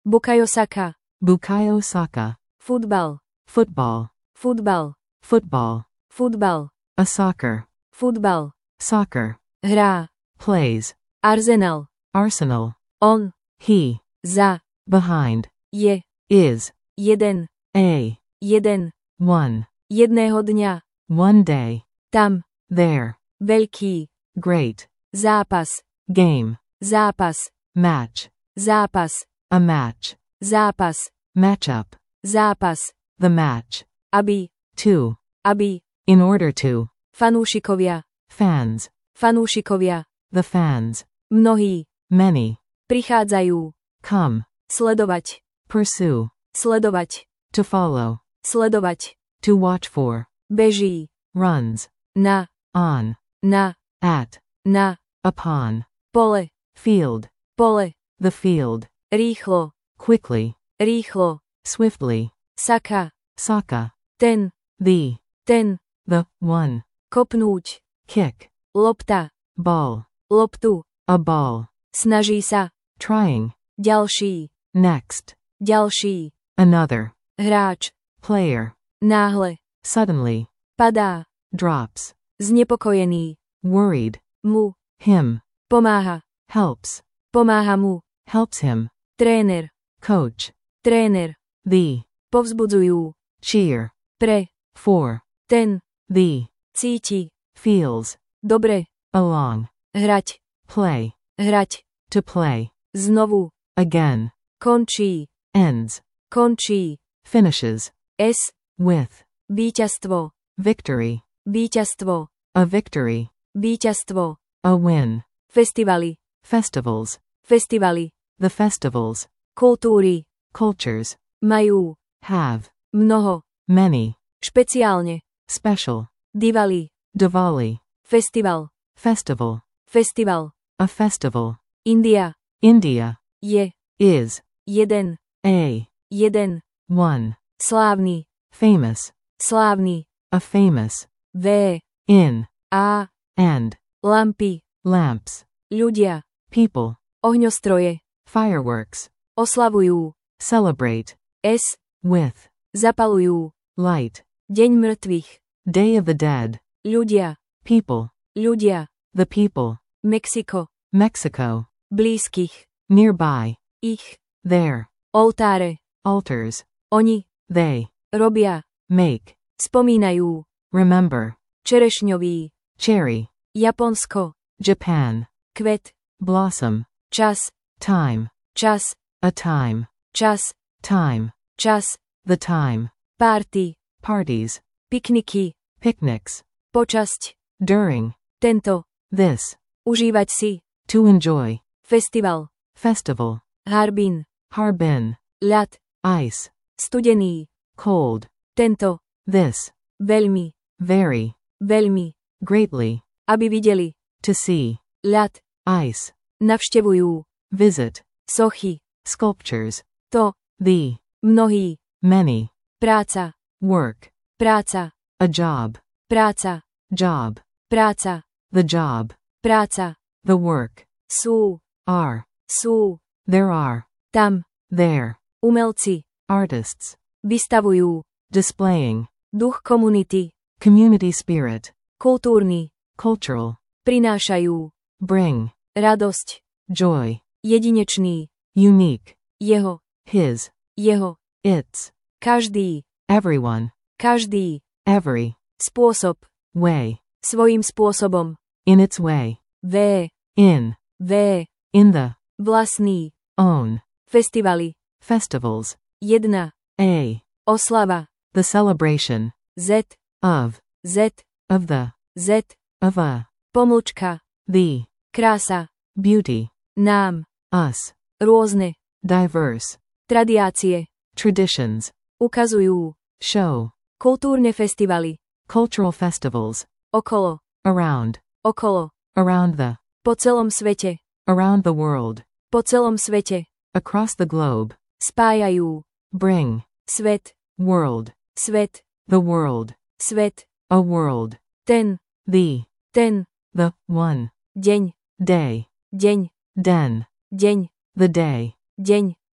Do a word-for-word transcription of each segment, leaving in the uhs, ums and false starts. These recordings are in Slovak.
Bukayo-saka. Bukayo-saka. Futbal. Football. Futbal. Football. Futbal. A soccer. Futbal. Soccer. Hrá. Plays. Arsenal. Arsenal. On. He. Za. Behind. Je. Is. Jeden. A. Jeden. One. Jedného dňa. One day. Tam. There. Veľký. Great. Zápas. Game. Zápas. Match. Zápas. A match. Zápas. Matchup. Zápas. The match. Aby. To. Aby. In order to. Fanúšikovia. Fans. Fanúšikovia. The fans. Mnohí. Many. Prichádzajú. Come. Sledovať. Pursue. Sledovať. To follow. Sledovať. To watch for. Beží. Runs. Na. On. Na. At. Na. Upon. Pole. Field. Pole. The field. Rýchlo. Quickly. Rýchlo. Swiftly. Saka. Saka. Ten. The. Ten. The. One. Kopnúť. Kick. Lopta. Ball. Loptu. A ball. Snaží sa. Trying. Ďalší. Next. Ďalší. Another. Hráč. Player. Náhle. Suddenly. Padá. Drops. Znepokojený. Worried. Mu. Him. Pomáha. Helps. Pomáha mu. Helps him. Tréner. Coach. Tréner. The. Povzbudzujú. Cheer. Pre. For. Ten. The. Cíti. Feels. Dobre. Along. Hrať. Play. Hrať. To play. Znovu. Again. Končí. Ends. Končí. Finishes. S. With. Víťazstvo. Victory. Víťazstvo. A victory. Víťazstvo. A win. Festivaly. Festivals. Festivaly. The festivals. Kultúry. Cultures. Majú. Have. Mnoho. Many. Špeciálne. Special. Diwali. Diwali. Festival. Festival. Festival. A festival. India. India. Je. Is. Jeden. A. Jeden. One. Slávny. Famous. Slávny. A famous. V. In. A. And. Lampy. Lamps. Ľudia. People. Ohňostroje. Fireworks. Oslavujú. Celebrate. S. With. Zapalujú. Light. Deň mŕtvych. Day of the dead. Ľudia. People. Ľudia. The people. Mexiko. Mexico. Blízkych. Nearby. Ich. There. Oltáre. Altars. Oni. They. Robia. Make. Spomínajú. Remember. Čerešňový. Cherry. Japonsko. Japan. Kvet. Blossom. Čas. Time. Čas. A time. Čas. Time. Čas. The time. Párty. Parties. Pikniky. Picnics. Počasť. During. Tento. This. Užívať si. To enjoy. Festival. Festival. Harbin. Harbin. Ľad. Ice. Studený. Cold. Tento. This. Veľmi. Very. Veľmi. Greatly. Aby videli. To see. Ľad. Ice. Navštevujú. Visit. Sochy. Sculptures. To. The. Mnohí. Many. Práca. Work. Práca. A job. Práca. Job. Práca. The job. Práca. The work. Sú. Are. Sú. There are. Tam. There. Umelci. Artists. Vystavujú. Displaying. Duch komunity. Community spirit. Kultúrny. Cultural. Prinášajú. Bring. Radosť. Joy. Jedinečný. Unique. Jeho. His. Jeho. Its. Každý. Everyone. Každý. Every. Spôsob. Way. Svojím spôsobom. In its way. V. In. V. In the. Vlastný. Own. Festivaly. Festivals. Jedna. A. Oslava. The celebration. Z. Of. Z. Of the. Z. Of a. Pomlčka. The. Krása. Beauty. Nám. Us. Rôzne. Diverse. Tradiácie. Traditions. Ukazujú. Show. Kultúrne festivaly. Cultural festivals. Okolo. Around. Okolo. Around the. Po celom svete. Around the world. Po celom svete. Across the globe. Spájajú. Bring. Svet. World. Svet. The world. Svet. A world. Ten. The. Ten. The. One. Deň. Day. Deň. Den. Deň. The day. Deň.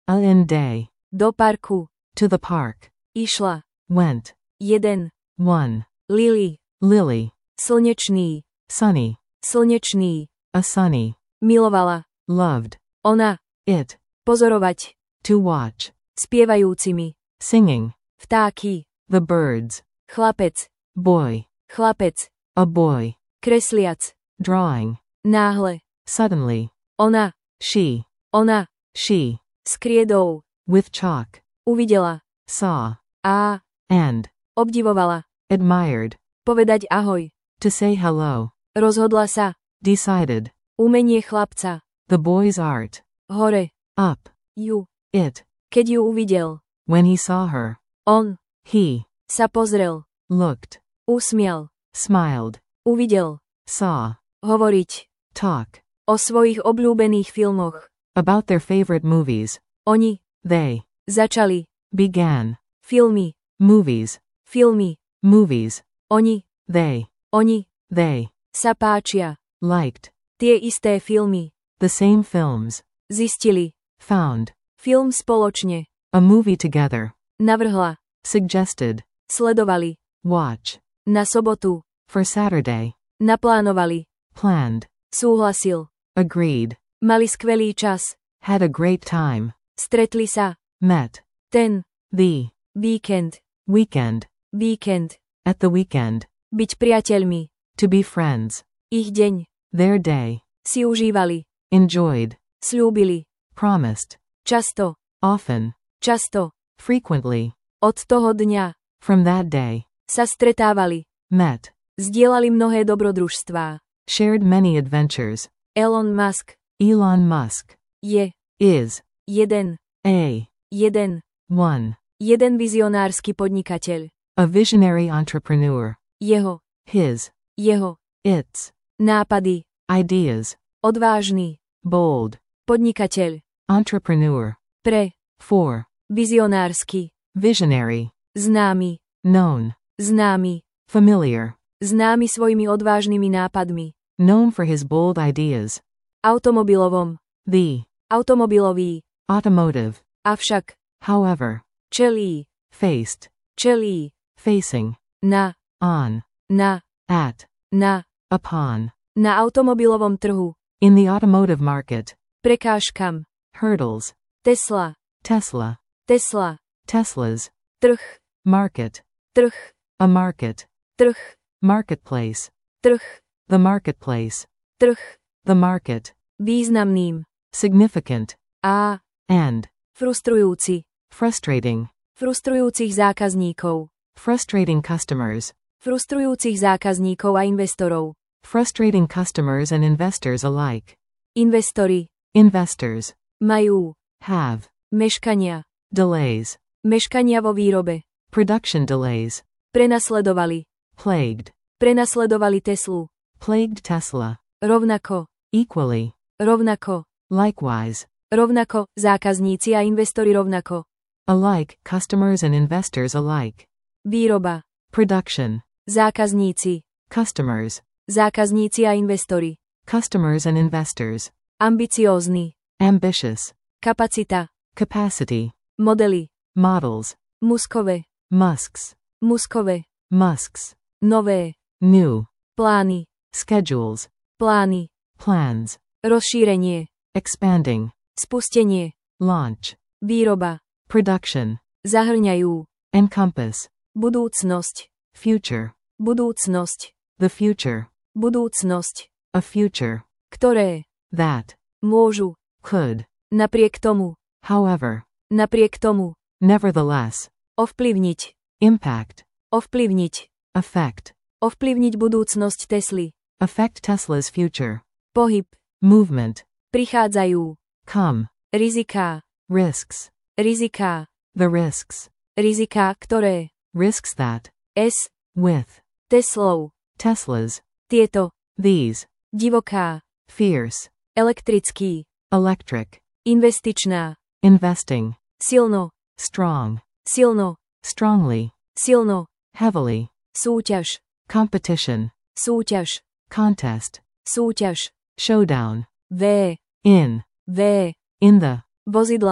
A in day. Do parku. To the park. Išla. Went. Jeden. One. Lily. Lily. Slnečný. Sunny. Slnečný. A sunny. Milovala. Loved. Ona. It. Pozorovať. To watch. Spievajúcimi. Singing. Vtáky. The birds. Chlapec. Boy. Chlapec. A boy. Kresliac. Drawing. Náhle. Suddenly. Ona. She. Ona. She. S kriedou. With chalk. Uvidela. Saw. A. And. Obdivovala. Admired. Povedať ahoj. To say hello. Rozhodla sa. Decided. Umenie chlapca. The boy's art. Hore. Up. Ju. It. Keď ju uvidel. When he saw her. On. He. Sa pozrel. Looked. Usmial. Smiled. Uvidel. Saw. Hovoriť. Talk. O svojich obľúbených filmoch. About their favorite movies. Oni. They. Začali. Began. Filmy. Movies. Filmy. Movies. Oni. They. Oni. They. Sa páčia. Liked. Tie isté filmy. The same films. Zistili. Found. Film spoločne. A movie together. Navrhla. Suggested. Sledovali. Watch. Na sobotu. For Saturday. Naplánovali. Planned. Súhlasil. Agreed. Mali skvelý čas. Had a great time. Stretli sa. Met. Ten. The. Víkend. Weekend. Víkend. At the weekend. Byť priateľmi. To be friends. Ich deň. Their day. Si užívali. Enjoyed. Sľúbili. Promised. Často. Often. Často. Frequently. Od toho dňa. From that day. Sa stretávali. Met. Zdieľali mnohé dobrodružstvá. Shared many adventures. Elon Musk. Elon Musk. Je. Is. Jeden. A. Jeden. One. Jeden vizionársky podnikateľ. A visionary entrepreneur. Jeho. His. Jeho. Its. Nápady. Ideas. Odvážny. Bold. Podnikateľ. Entrepreneur. Pre. For. Vizionársky. Visionary. Známy. Known. Známy. Familiar. Známy svojimi odvážnymi nápadmi. Known for his bold ideas. Automobilovom. The. Automobilový. Automotive. Avšak. However. Čelí. Faced. Čelí. Facing. Na. On. Na. At. Na. Upon. Na automobilovom trhu. In the automotive market. Prekážkam. Hurdles. Tesla. Tesla. Tesla. Teslas. Trh. Market. Trh. A market. Trh. Marketplace. Trh. The marketplace. Trh. The market. Významným. Significant. A. And. Frustrujúci. Frustrating. Frustrujúcich zákazníkov. Frustrating customers. Frustrujúcich zákazníkov a investorov. Frustrating customers and investors alike. Investori. Investors. Majú. Have. Meškania. Delays. Meškania vo výrobe. Production delays. Prenasledovali. Plagued. Prenasledovali Teslu. Plagued Tesla. Rovnako. Equally. Rovnako. Likewise. Rovnako. Zákazníci a investori rovnako. Alike, customers and investors alike. Výroba. Production. Zákazníci. Customers. Zákazníci a investori. Customers and investors. Ambiciózny. Ambitious. Kapacita. Capacity. Modely. Models. Muskové. Musks. Muskové. Musks. Nové. New. Plány. Schedules. Plány. Plans. Rozšírenie. Expanding. Spustenie. Launch. Výroba. Production. Zahrňajú. Encompass. Budúcnosť. Future. Budúcnosť. The future. Budúcnosť. A future. Ktoré. That. Môžu. Could. Napriek tomu. However. Napriek tomu. Nevertheless. Ovplyvniť. Impact. Ovplyvniť. Affect. Ovplyvniť budúcnosť Tesly. Affect Tesla's future. Pohyb. Movement. Prichádzajú. Come. Riziká. Risks. Riziká. The risks. Riziká, ktoré. Risks that. S. With. Teslou. Teslas. Tieto. These. Divoká. Fierce. Elektrický. Electric. Investičná. Investing. Silno. Strong. Silno. Strongly. Silno. Heavily. Súťaž. Competition. Súťaž. Contest. Súťaž. Showdown. V. In. V. In the. Vozidlá.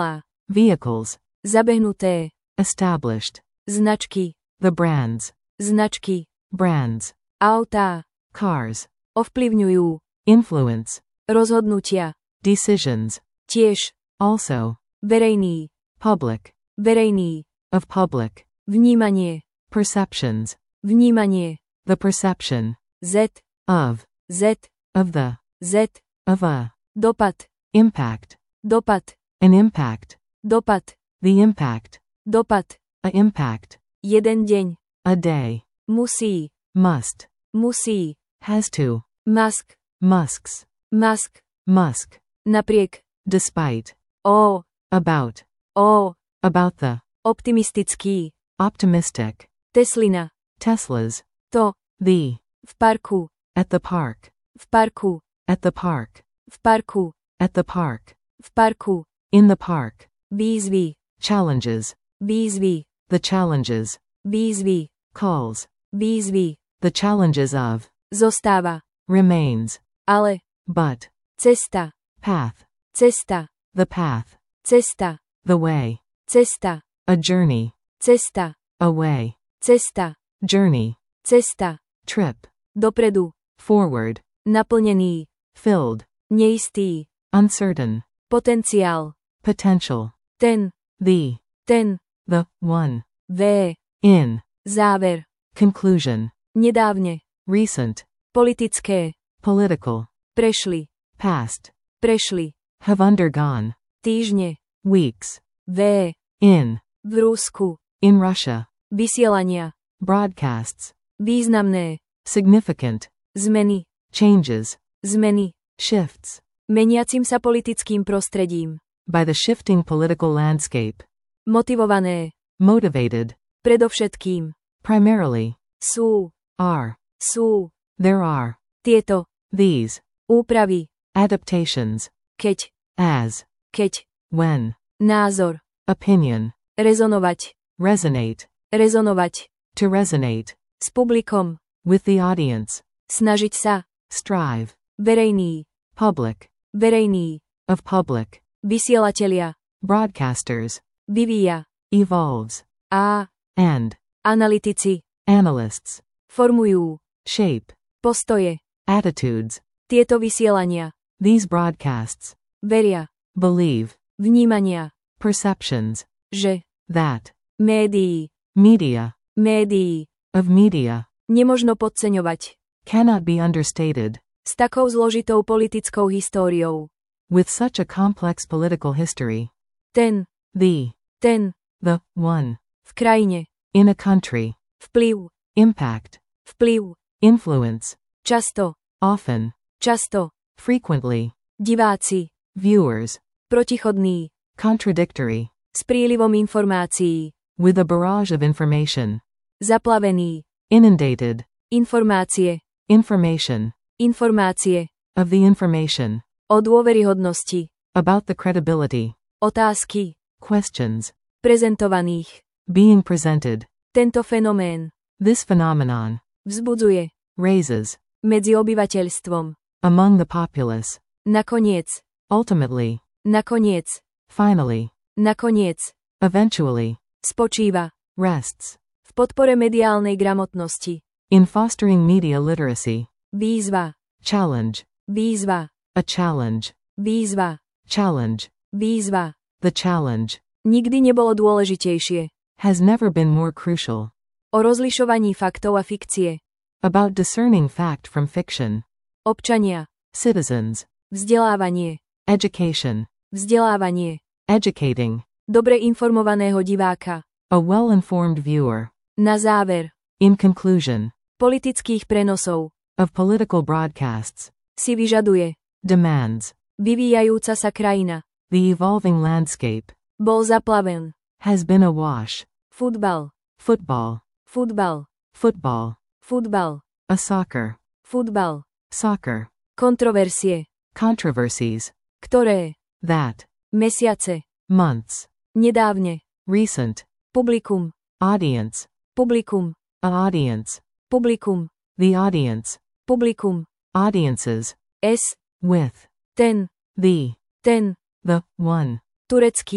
Vehicles. Zabehnuté. Established. Značky. The brands. Značky. Brands. Autá. Cars. Ovplyvňujú. Influence. Rozhodnutia. Decisions. Tiež. Also. Verejný. Public. Verejný. Of public. Vnímanie. Perceptions. Vnímanie. The perception. Z. Of. Z. Of the. Z. Of a. Dopad. Impact. Dopad. An impact. Dopad. The impact. Dopad. A impact. Jeden deň. A day. Musí. Must. Musí. Has to. Musk. Musks. Musk. Musk. Napriek. Despite. Ó. About. Ó. About the. Optimistický. Optimistic. Teslina. Teslas. To. The. V parku. At the park. V parku. At the park. V parku. At the park. V parku. In the park. Výzvy. Challenges. Výzvy. The challenges. Výzvy. Calls. Výzvy. The challenges of. Zostáva. Remains. Ale. But. Cesta. Path. Cesta. The path. Cesta. The way. Cesta. A journey. Cesta. A way. Cesta. Journey. Cesta. Trip. Dopredu. Forward. Naplnený. Filled. Neistý. Uncertain. Potenciál. Potential. Ten. The. Ten. The. One. V. In. Záver. Conclusion. Nedávne. Recent. Politické. Political. Prešli. Past. Prešli. Have undergone. Týždne. Weeks. V. In. V Rusku. In Russia. Vysielania. Broadcasts. Významné. Significant. Zmeny. Changes. Zmeny. Shifts. Meniacim sa politickým prostredím. By the shifting political landscape. Motivované. Motivated. Predovšetkým. Primarily. Sú. Are. Sú. There are. Tieto. These. Úpravy. Adaptations. Keď. As. Keď. When. Názor. Opinion. Rezonovať. Resonate. Rezonovať. To resonate. S publikom. With the audience. Snažiť sa. Strive. Verejný. Public. Verejný. Of public. Vysielatelia. Broadcasters. Vyvíja. Evolves. A. And. Analytici. Analysts. Formujú. Shape. Postoje. Attitudes. Tieto vysielania. These broadcasts. Veria. Believe. Vnímania. Perceptions. Že. That. Médií. Media. Médií. Of media. Nemožno podceňovať. Cannot be understated. S takou zložitou politickou históriou. With such a complex political history. Ten. The. Ten. The. One. V krajine. In a country. Vplyv. Impact. Vplyv. Influence. Často. Often. Často. Frequently. Diváci. Viewers. Protichodný. Contradictory. S prílivom informácií. With a barrage of information. Zaplavený. Inundated. Informácie. Information. Informácie. Of the information. O dôveryhodnosti. About the credibility. Otázky. Questions. Prezentovaných. Being presented. Tento fenomén. This phenomenon. Vzbudzuje. Raises. Medzi obyvateľstvom. Among the populace. Nakoniec. Ultimately. Nakoniec. Finally. Nakoniec. Eventually. Spočíva. Rests. V podpore mediálnej gramotnosti. In fostering media literacy. Výzva. Challenge. Výzva. A challenge. Výzva. Challenge. Výzva. The challenge. Nikdy nebolo dôležitejšie. Has never been more crucial. O rozlišovaní faktov a fikcie. About discerning fact from fiction. Občania. Citizens. Vzdelávanie. Education. Vzdelávanie. Educating. Dobre informovaného diváka. A well-informed viewer. Na záver. In conclusion. Politických prenosov. Of political broadcasts. Si vyžaduje. Demands. Vyvíjajúca sa krajina. The evolving landscape. Bol zaplaven. Has been awash. Futbal. Football. Futbal. Football. Futbal. A soccer. Futbal. Soccer. Kontroversie. Controversies. Ktoré. That. Mesiace. Months. Nedávne. Recent. Publikum. Audience. Publikum. A audience. Publikum. The audience. Publikum. Audiences. S. With. Ten. The. Ten. The. One. Turecký.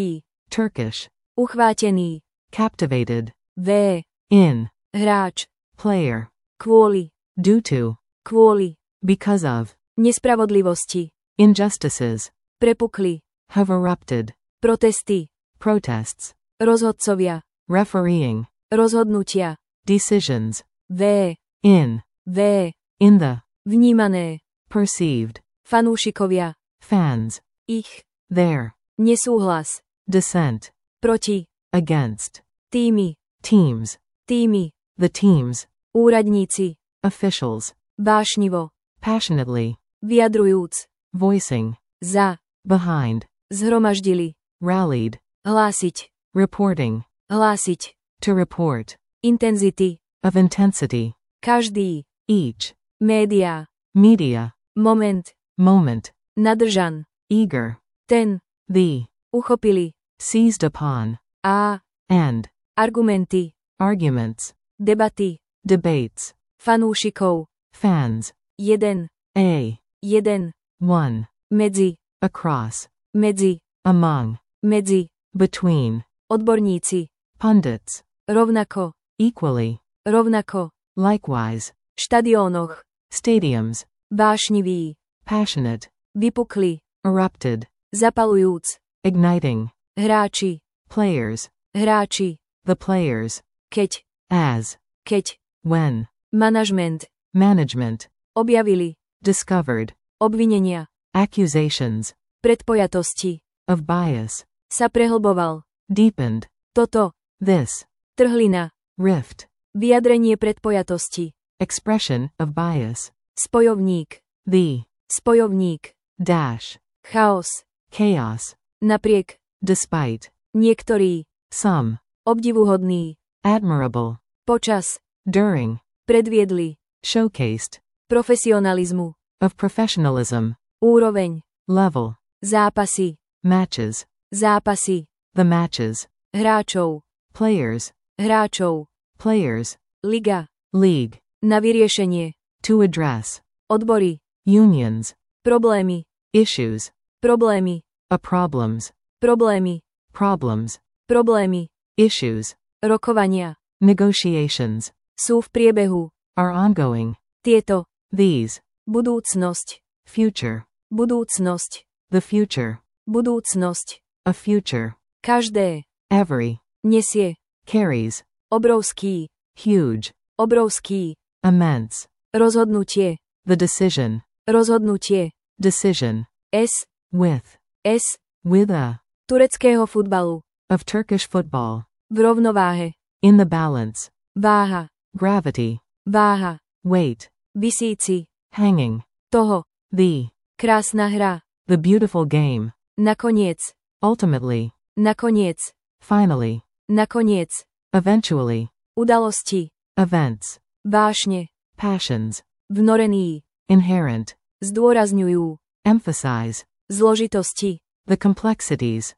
Turkish. Uchvátený. Captivated. V. In. Hráč. Player. Kvôli. Due to. Kvôli. Because of. Nespravodlivosti. Injustices. Prepukli. Have erupted. Protesty. Protests. Rozhodcovia. Refereeing. Rozhodnutia. Decisions. V. In. V. In the. Vnímané. Perceived. Fanúšikovia. Fans. Ich. Their. Nesúhlas. Dissent. Proti. Against. Týmy. Teams. Týmy. The teams. Úradníci. Officials. Vášnivo. Passionately. Vyjadrujúc. Voicing. Za. Behind. Zhromaždili. Rallied. Hlásiť. Reporting. Hlásiť. To report. Intenzity. Of intensity. Každý. Each. Média. Media. Moment. Moment. Nadržan. Eager. Ten. The. Uchopili. Seized upon. A. And. Argumenty. Arguments. Debaty. Debates. Fanúšikov. Fans. Jeden. A. Jeden. One. Medzi. Across. Medzi. Among. Medzi. Between. Odborníci. Pundits. Rovnako. Equally. Rovnako. Likewise. Štadiónoch. Stadiums. Vášnivý. Passionate. Vypukli. Erupted. Zapalujúc. Igniting. Hráči. Players. Hráči. The players. Keď. As. Keď. When. Manažment. Management. Objavili. Discovered. Obvinenia. Accusations. Predpojatosti. Of bias. Sa prehlboval. Deepened. Toto. This. Trhlina. Rift. Vyjadrenie predpojatosti. Expression of bias. Spojovník. The. Spojovník. Dash. Chaos. Chaos. Napriek. Despite. Niektorý. Some. Obdivuhodný. Admirable. Počas. During. Predviedli. Showcased. Profesionalizmu. Of professionalism. Úroveň. Level. Zápasy. Matches. Zápasy. The matches. Hráčov. Players. Hráčov. Players. Liga. League. Na vyriešenie. To address. Odbory. Unions. Problémy. Issues. Problémy. A problems. Problémy. Problems. Problémy. Issues. Rokovania. Negotiations. Sú v priebehu. Are ongoing. Tieto. These. Budúcnosť. Future. Budúcnosť. The future. Budúcnosť. A future. Každé. Every. Nesie. Carries. Obrovský. Huge. Obrovský. Immense. Rozhodnutie. The decision. Rozhodnutie. Decision. S. With. S. With a. Tureckého futbalu. Of Turkish football. V rovnováhe. In the balance. Váha. Gravity. Váha. Weight. Visíci. Hanging. Toho. The. Krásna hra. The beautiful game. Nakoniec. Ultimately. Nakoniec. Finally. Nakoniec. Eventually. Udalosti. Events. Vášne. Passions. Vnorený. Inherent. Zdôrazňujú. Emphasize. Zložitosti. The complexities.